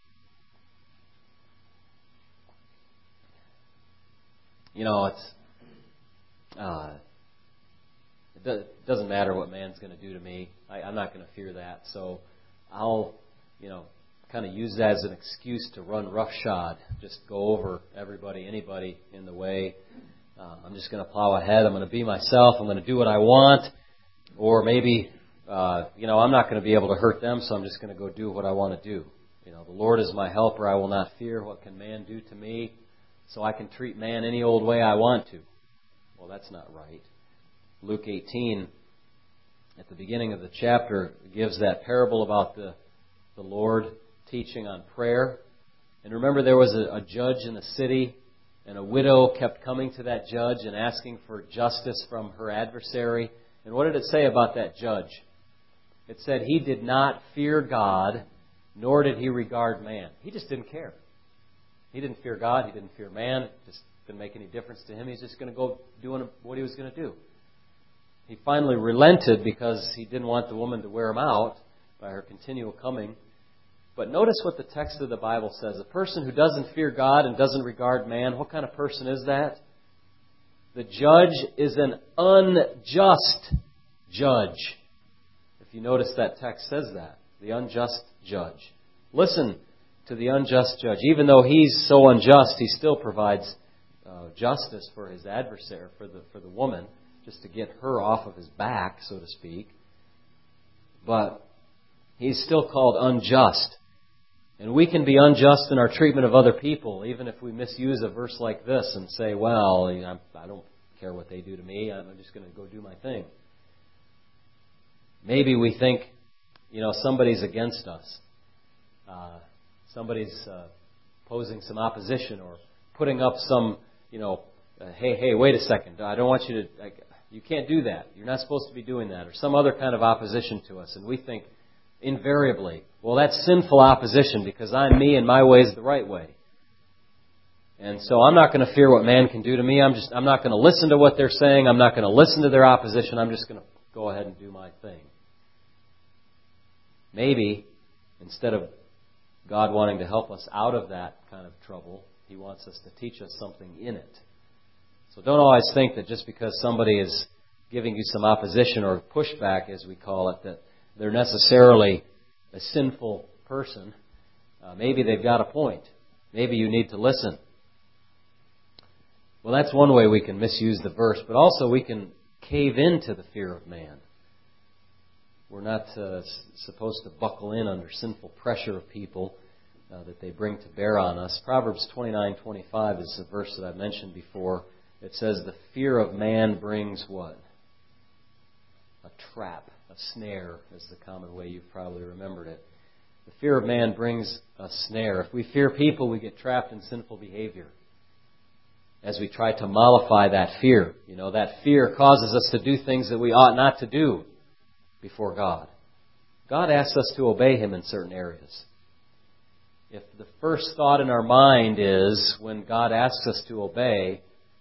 you know, it's uh, it, do, it doesn't matter what man's going to do to me. I, I'm not going to fear that, so I'll, you know, kind of use that as an excuse to run roughshod, just go over everybody, anybody in the way. Uh, I'm just going to plow ahead. I'm going to be myself. I'm going to do what I want. Or maybe, uh, you know, I'm not going to be able to hurt them, so I'm just going to go do what I want to do. You know, the Lord is my helper. I will not fear. What can man do to me? So I can treat man any old way I want to. Well, that's not right. Luke eighteen, at the beginning of the chapter, gives that parable about the, the Lord teaching on prayer. And remember, there was a, a judge in the city, and a widow kept coming to that judge and asking for justice from her adversary. And what did it say about that judge? It said he did not fear God, nor did he regard man. He just didn't care. He didn't fear God. He didn't fear man. It just didn't make any difference to him. He's just going to go doing what he was going to do. He finally relented because he didn't want the woman to wear him out by her continual coming. But notice what the text of the Bible says. A person who doesn't fear God and doesn't regard man, what kind of person is that? The judge is an unjust judge. If you notice, that text says that. The unjust judge. Listen to the unjust judge. Even though he's so unjust, he still provides uh, justice for his adversary, for the for the woman, just to get her off of his back, so to speak. But he's still called unjust. And we can be unjust in our treatment of other people, even if we misuse a verse like this and say, well, I don't care what they do to me. I'm just going to go do my thing. Maybe we think, you know, somebody's against us. Uh, somebody's uh, posing some opposition or putting up some, you know, uh, hey, hey, wait a second. I don't want you to, like, you can't do that. You're not supposed to be doing that. Or some other kind of opposition to us. And we think, invariably, well, that's sinful opposition because I'm me and my way is the right way. And so I'm not going to fear what man can do to me. I'm just I'm not going to listen to what they're saying. I'm not going to listen to their opposition. I'm just going to go ahead and do my thing. Maybe instead of God wanting to help us out of that kind of trouble, He wants us to teach us something in it. So don't always think that just because somebody is giving you some opposition or pushback, as we call it, that they're necessarily a sinful person. Uh, maybe they've got a point. Maybe you need to listen. Well, that's one way we can misuse the verse, but also we can cave into the fear of man. We're not uh, supposed to buckle in under sinful pressure of people uh, that they bring to bear on us. Proverbs twenty-nine twenty-five is a verse that I mentioned before. It says, the fear of man brings what? A trap. A snare is the common way you've probably remembered it. The fear of man brings a snare. If we fear people, we get trapped in sinful behavior. As we try to mollify that fear. You know, that fear causes us to do things that we ought not to do before God. God asks us to obey Him in certain areas. If the first thought in our mind is, when God asks us to obey,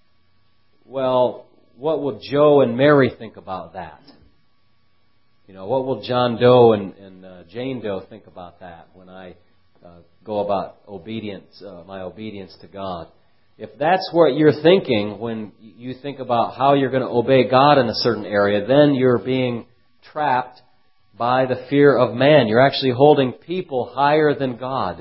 well, what will Joe and Mary think about that? You know, what will John Doe and, and uh, Jane Doe think about that when I uh, go about obedience, uh, my obedience to God? If that's what you're thinking when you think about how you're going to obey God in a certain area, then you're being trapped by the fear of man. You're actually holding people higher than God.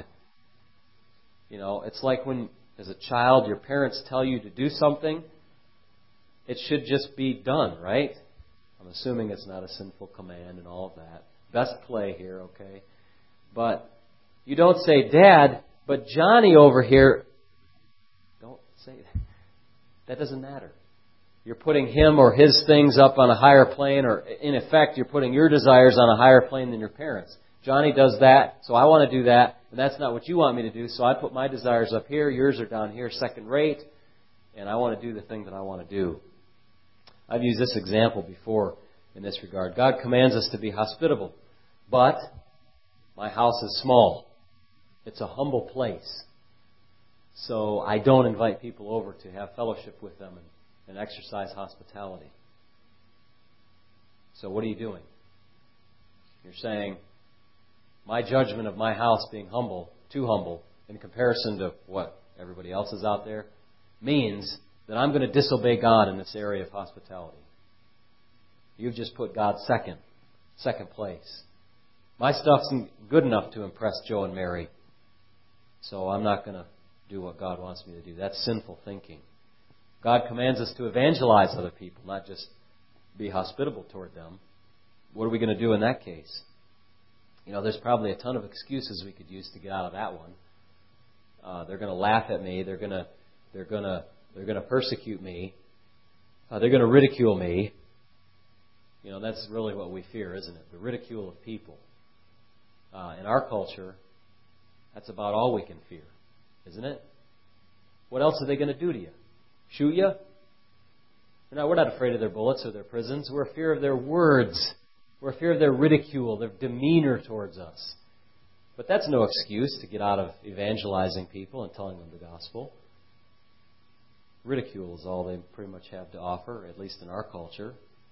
You know, it's like when, as a child, your parents tell you to do something, it should just be done, right? I'm assuming it's not a sinful command and all of that. Best play here, okay? But you don't say, Dad, but Johnny over here. Don't say that. That doesn't matter. You're putting him or his things up on a higher plane, or in effect, you're putting your desires on a higher plane than your parents. Johnny does that, so I want to do that, and that's not what you want me to do, so I put my desires up here, yours are down here, second rate, and I want to do the thing that I want to do. I've used this example before in this regard. God commands us to be hospitable, but my house is small. It's a humble place. So I don't invite people over to have fellowship with them and, and exercise hospitality. So what are you doing? You're saying, my judgment of my house being humble, too humble, in comparison to what everybody else is out there, means that I'm going to disobey God in this area of hospitality. You've just put God second, second place. My stuff's good enough to impress Joe and Mary, so I'm not going to do what God wants me to do. That's sinful thinking. God commands us to evangelize other people, not just be hospitable toward them. What are we going to do in that case? You know, there's probably a ton of excuses we could use to get out of that one. Uh, they're going to laugh at me. They're going to, they're going to, they're going to persecute me. Uh, they're going to ridicule me. You know, that's really what we fear, isn't it? The ridicule of people. Uh, in our culture, that's about all we can fear, isn't it? What else are they going to do to you? Shoot you? We're not, we're not afraid of their bullets or their prisons. We're afraid of their words. We're We're a fear of their ridicule, their demeanor towards us. But that's no excuse to get out of evangelizing people and telling them the gospel. Ridicule is all they pretty much have to offer, at least in our culture.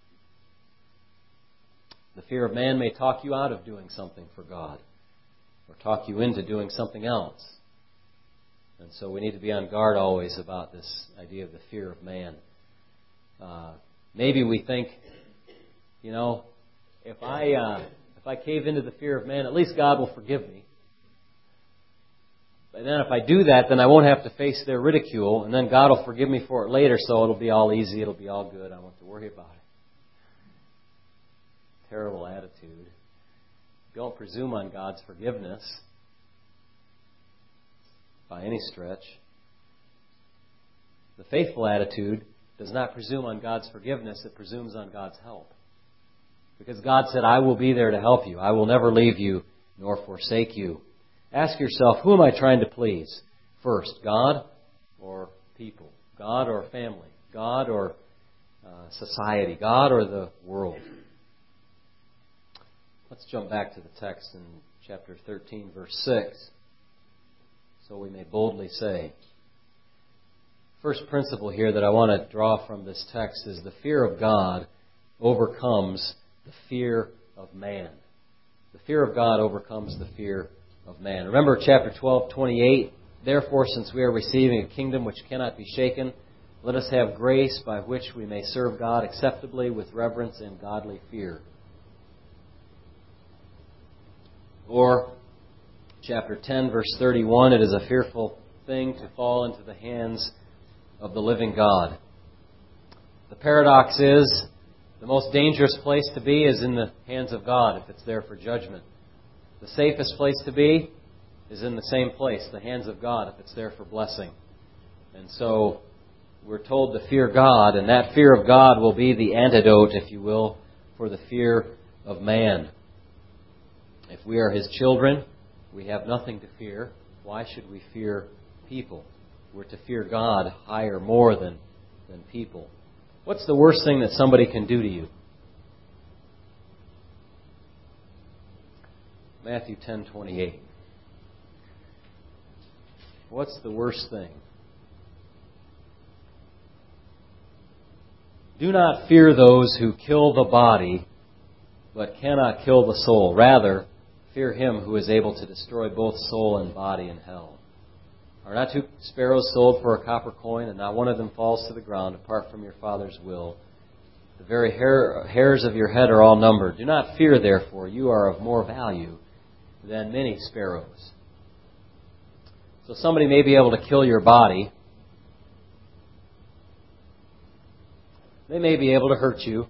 The fear of man may talk you out of doing something for God, or talk you into doing something else. And so we need to be on guard always about this idea of the fear of man. Uh, maybe we think, you know, if I uh, if I cave into the fear of man, at least God will forgive me. And then if I do that, then I won't have to face their ridicule, and then God will forgive me for it later, so it'll be all easy, it'll be all good, I won't have to worry about it. Terrible attitude. Don't presume on God's forgiveness by any stretch. The faithful attitude does not presume on God's forgiveness, it presumes on God's help. Because God said, I will be there to help you. I will never leave you nor forsake you. Ask yourself, who am I trying to please? First, God or people? God or family? God or uh, society? God or the world? Let's jump back to the text in chapter thirteen, verse six, so we may boldly say. First principle here that I want to draw from this text is the fear of God overcomes the fear of man. The fear of God overcomes the fear of man. Remember chapter twelve, twenty-eight, therefore, since we are receiving a kingdom which cannot be shaken, let us have grace by which we may serve God acceptably with reverence and godly fear. Or, chapter ten, verse thirty-one, it is a fearful thing to fall into the hands of the living God. The paradox is, the most dangerous place to be is in the hands of God, if it's there for judgment. The safest place to be is in the same place, the hands of God, if it's there for blessing. And so, we're told to fear God, and that fear of God will be the antidote, if you will, for the fear of man. If we are His children, we have nothing to fear. Why should we fear people? We're to fear God higher, more than, than people. What's the worst thing that somebody can do to you? Matthew ten twenty-eight. What's the worst thing? Do not fear those who kill the body, but cannot kill the soul. Rather, fear Him who is able to destroy both soul and body in hell. Are not two sparrows sold for a copper coin, and not one of them falls to the ground apart from your Father's will? The very hair, hairs of your head are all numbered. Do not fear, therefore, you are of more value than many sparrows. So somebody may be able to kill your body. They may be able to hurt you.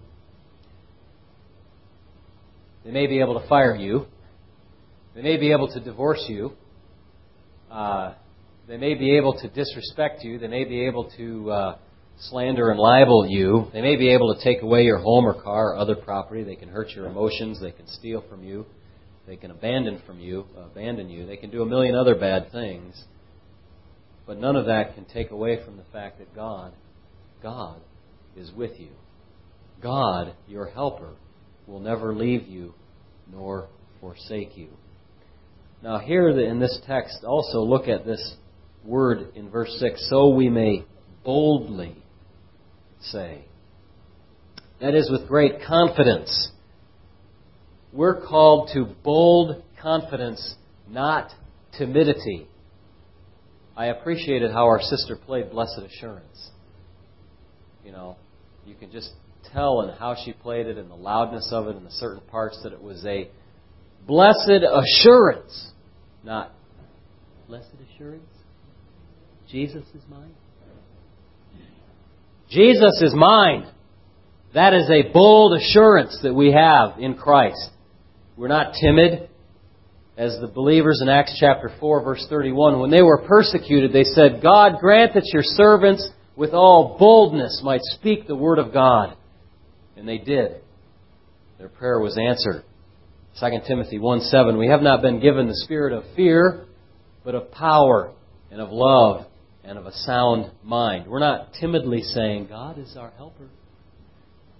They may be able to fire you. They may be able to divorce you. Uh, they may be able to disrespect you. They may be able to uh, slander and libel you. They may be able to take away your home or car or other property. They can hurt your emotions. They can steal from you. They can abandon from you, abandon you. They can do a million other bad things. But none of that can take away from the fact that God, God is with you. God, your helper, will never leave you nor forsake you. Now here in this text, also look at this word in verse six, so we may boldly say. That is with great confidence. We're called to bold confidence, not timidity. I appreciated how our sister played Blessed Assurance. You know, you can just tell in how she played it and the loudness of it and the certain parts that it was a blessed assurance. Not blessed assurance. Jesus is mine. Jesus is mine. That is a bold assurance that we have in Christ. We're not timid. As the believers in Acts chapter four, verse thirty-one, when they were persecuted, they said, God grant that your servants with all boldness might speak the word of God. And they did. Their prayer was answered. Second Timothy one seven, we have not been given the spirit of fear, but of power and of love and of a sound mind. We're not timidly saying, God is our helper.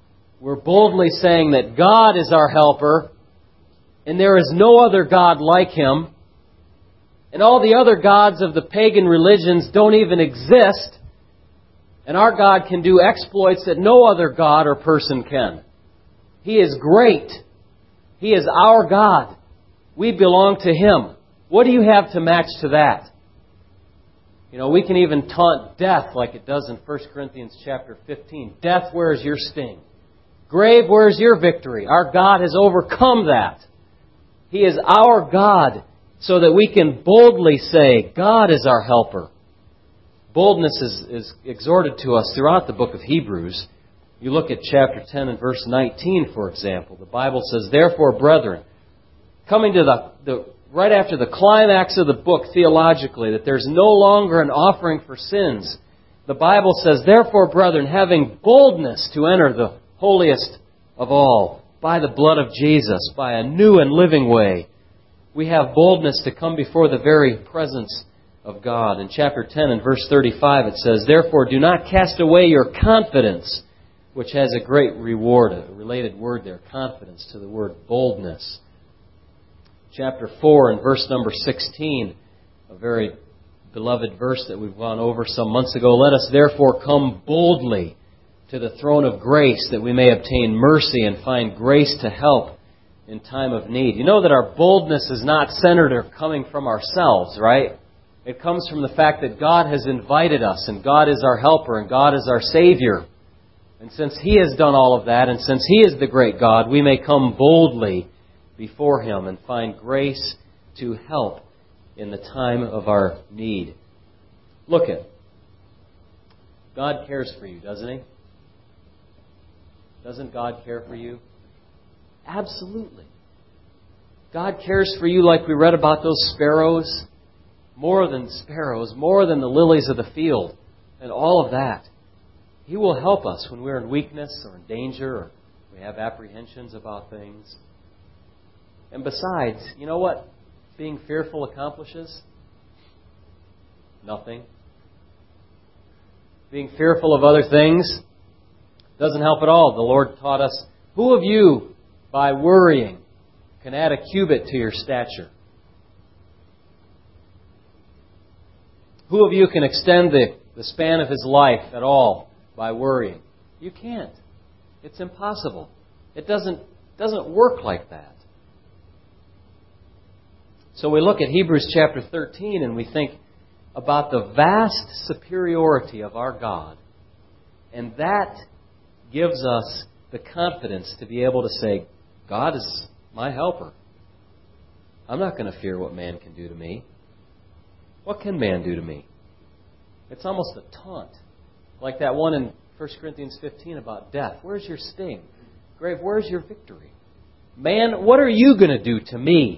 We're boldly saying that God is our helper, and there is no other God like Him, and all the other gods of the pagan religions don't even exist, and our God can do exploits that no other God or person can. He is great. He is our God. We belong to Him. What do you have to match to that? You know, we can even taunt death like it does in First Corinthians chapter fifteen. Death, where is your sting? Grave, where is your victory? Our God has overcome that. He is our God, so that we can boldly say, God is our helper. Boldness is, is exhorted to us throughout the book of Hebrews. You look at chapter ten and verse nineteen, for example. The Bible says, therefore, brethren, coming to the, the right after the climax of the book theologically, that there's no longer an offering for sins. The Bible says, therefore, brethren, having boldness to enter the holiest of all, by the blood of Jesus, by a new and living way, we have boldness to come before the very presence of God. In chapter ten and verse thirty-five it says, therefore do not cast away your confidence, which has a great reward, a related word there, confidence, to the word boldness. Chapter four and verse number sixteen, a very beloved verse that we've gone over some months ago. Let us therefore come boldly to the throne of grace, that we may obtain mercy and find grace to help in time of need. You know that our boldness is not centered or coming from ourselves, right? It comes from the fact that God has invited us, and God is our helper, and God is our Savior. And since He has done all of that, and since He is the great God, we may come boldly before Him and find grace to help in the time of our need. Look at, God cares for you, doesn't He? Doesn't God care for you? Absolutely. God cares for you like we read about those sparrows. More than sparrows, more than the lilies of the field, and all of that. He will help us when we're in weakness or in danger or we have apprehensions about things. And besides, you know what being fearful accomplishes? Nothing. Being fearful of other things doesn't help at all. The Lord taught us, who of you, by worrying, can add a cubit to your stature? Who of you can extend the, the span of his life at all by worrying? You can't. It's impossible. It doesn't, doesn't work like that. So we look at Hebrews chapter thirteen and we think about the vast superiority of our God. And that gives us the confidence to be able to say, God is my helper. I'm not going to fear what man can do to me. What can man do to me? It's almost a taunt. Like that one in First Corinthians fifteen about death. Where's your sting? Grave, where's your victory? Man, what are you going to do to me?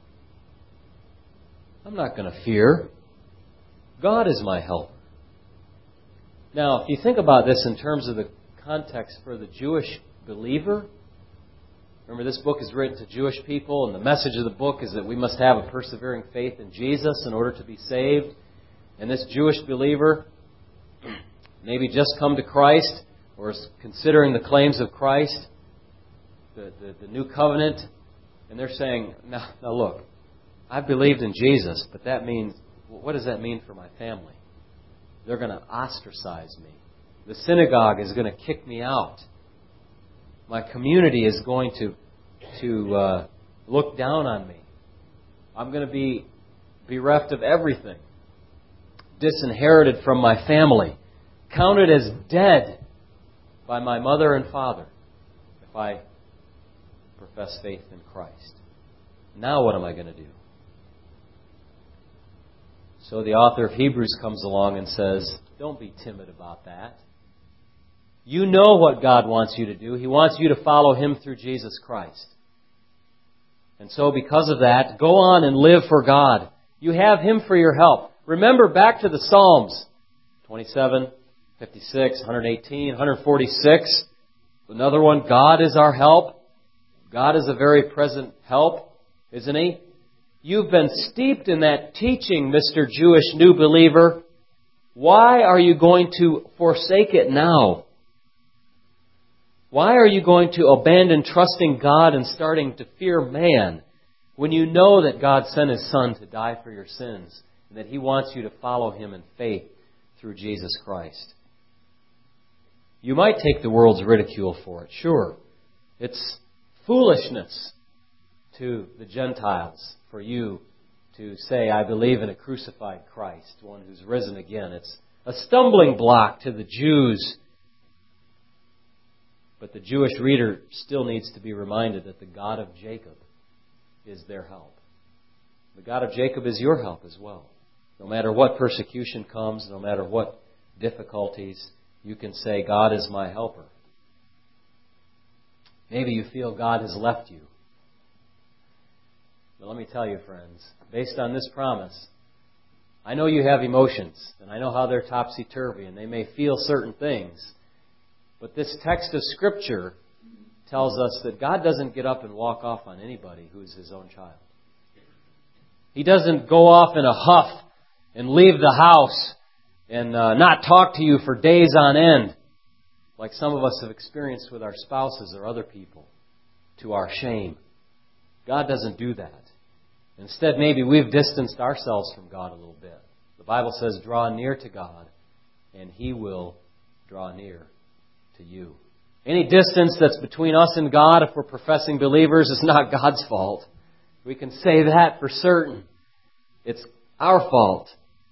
I'm not going to fear. God is my helper. Now, if you think about this in terms of the context for the Jewish believer, remember this book is written to Jewish people, and the message of the book is that we must have a persevering faith in Jesus in order to be saved. And this Jewish believer maybe just come to Christ or is considering the claims of Christ, the, the, the new covenant, and they're saying, now, now look, I believed in Jesus, but that means, what does that mean for my family? They're going to ostracize me. The synagogue is going to kick me out. My community is going to, to uh, look down on me. I'm going to be bereft of everything. Disinherited from my family. Counted as dead by my mother and father if I profess faith in Christ. Now what am I going to do? So the author of Hebrews comes along and says, don't be timid about that. You know what God wants you to do. He wants you to follow Him through Jesus Christ. And so because of that, go on and live for God. You have Him for your help. Remember back to the Psalms, twenty-seven, fifty-six, one eighteen, one forty-six. Another one, God is our help. God is a very present help, isn't He? You've been steeped in that teaching, Mister Jewish new believer. Why are you going to forsake it now? Why are you going to abandon trusting God and starting to fear man when you know that God sent His Son to die for your sins and that He wants you to follow Him in faith through Jesus Christ? You might take the world's ridicule for it, sure. It's foolishness to the Gentiles for you to say, I believe in a crucified Christ, one who's risen again. It's a stumbling block to the Jews. But the Jewish reader still needs to be reminded that the God of Jacob is their help. The God of Jacob is your help as well. No matter what persecution comes, no matter what difficulties, you can say, God is my helper. Maybe you feel God has left you. But let me tell you, friends, based on this promise, I know you have emotions, and I know how they're topsy-turvy, and they may feel certain things. But this text of Scripture tells us that God doesn't get up and walk off on anybody who's His own child. He doesn't go off in a huff and leave the house and uh, not talk to you for days on end, like some of us have experienced with our spouses or other people, to our shame. God doesn't do that. Instead, maybe we've distanced ourselves from God a little bit. The Bible says, draw near to God, and He will draw near to you. Any distance that's between us and God, if we're professing believers, is not God's fault. We can say that for certain. It's our fault.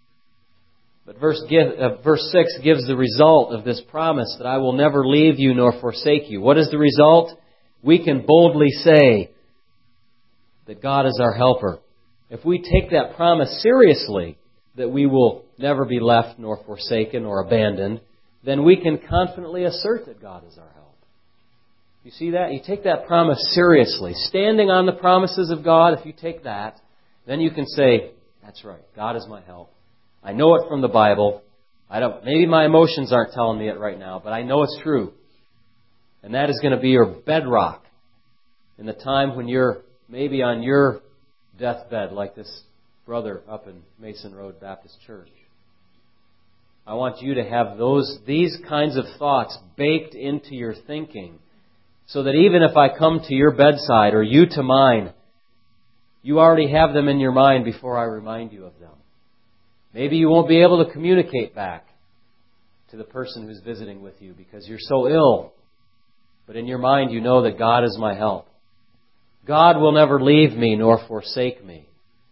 But verse, uh, verse six gives the result of this promise that I will never leave you nor forsake you. What is the result? We can boldly say that God is our helper. If we take that promise seriously, that we will never be left nor forsaken or abandoned, then we can confidently assert that God is our help. You see that? You take that promise seriously. Standing on the promises of God, if you take that, then you can say, that's right, God is my help. I know it from the Bible. I don't. Maybe my emotions aren't telling me it right now, but I know it's true. And that is going to be your bedrock in the time when you're maybe on your deathbed, like this brother up in Mason Road Baptist Church. I want you to have those these kinds of thoughts baked into your thinking, so that even if I come to your bedside or you to mine, you already have them in your mind before I remind you of them. Maybe you won't be able to communicate back to the person who's visiting with you because you're so ill. But in your mind, you know that God is my help. God will never leave me nor forsake me.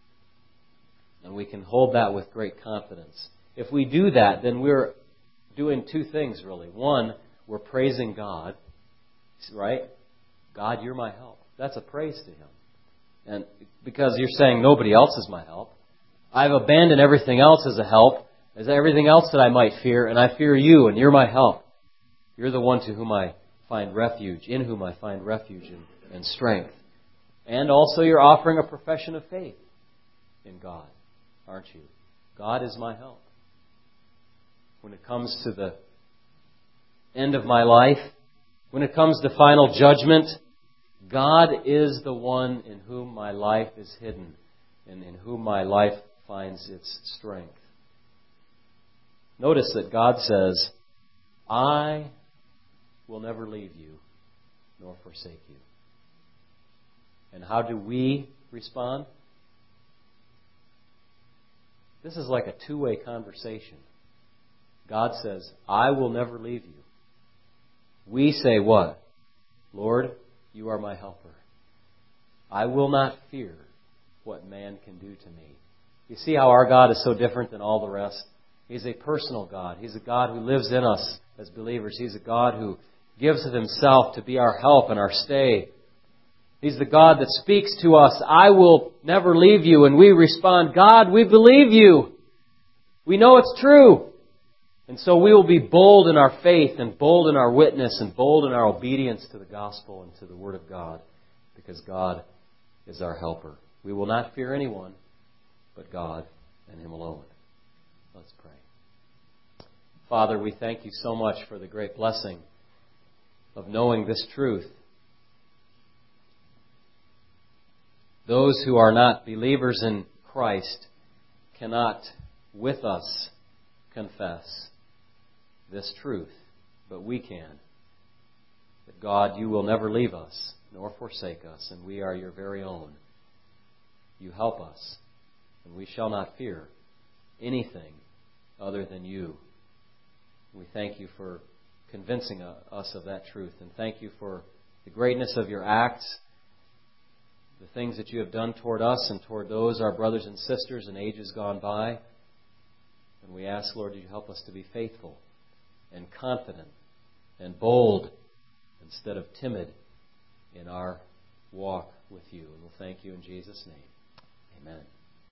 And we can hold that with great confidence. If we do that, then we're doing two things, really. One, we're praising God, right? God, you're my help. That's a praise to Him. And because you're saying nobody else is my help. I've abandoned everything else as a help, as everything else that I might fear, and I fear you, and you're my help. You're the one to whom I find refuge, in whom I find refuge and, and strength. And also you're offering a profession of faith in God, aren't you? God is my help. When it comes to the end of my life, when it comes to final judgment, God is the one in whom my life is hidden and in whom my life finds its strength. Notice that God says, I will never leave you nor forsake you. And how do we respond? This is like a two-way conversation. God says, I will never leave you. We say what? Lord, you are my helper. I will not fear what man can do to me. You see how our God is so different than all the rest? He's a personal God. He's a God who lives in us as believers. He's a God who gives of Himself to be our help and our stay. He's the God that speaks to us, I will never leave you. And we respond, God, we believe you. We know it's true. And so we will be bold in our faith and bold in our witness and bold in our obedience to the gospel and to the Word of God, because God is our helper. We will not fear anyone but God and Him alone. Let's pray. Father, we thank You so much for the great blessing of knowing this truth. Those who are not believers in Christ cannot with us confess this truth, but we can. that, God, you will never leave us nor forsake us, and we are your very own. You help us, and we shall not fear anything other than you. We thank you for convincing us of that truth, and thank you for the greatness of your acts, the things that you have done toward us and toward those, our brothers and sisters, in ages gone by. And we ask, Lord, you help us to be faithful and confident and bold instead of timid in our walk with you. And we'll thank you in Jesus' name. Amen.